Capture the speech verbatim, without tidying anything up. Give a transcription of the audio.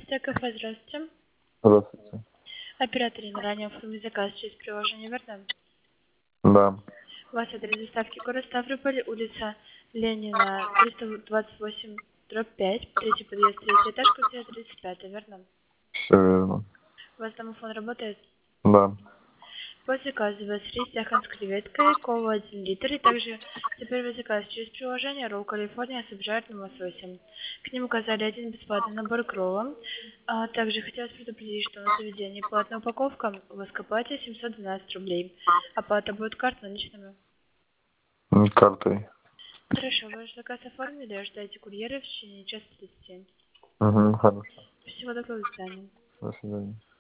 Т Кафе, здравствуйте. Здравствуйте. Оператор ранее оформил заказ через приложение, верно? Да. У вас адрес доставки город Ставрополь, улица Ленина, триста двадцать восемь, дробь пять, третий подъезд, третий этаж, квартира тридцать пять, верно? Все верно. У вас домофон работает? Да. По заказу у вас рис яхан с креветкой, кола один литр, и также теперь вы заказ через приложение Ролл Калифорния с обжаренным лососем. К ним указали один бесплатный набор к роллам. А также хотелось предупредить, что на заведении платная упаковка, у вас к оплате семьсот двенадцать рублей. Оплата будет картой наличными. М, Картой. Хорошо, ваш заказ оформили, ожидайте курьера в течение часа тридцати. Угу, хорошо. Всего доброго, до свидания. До свидания.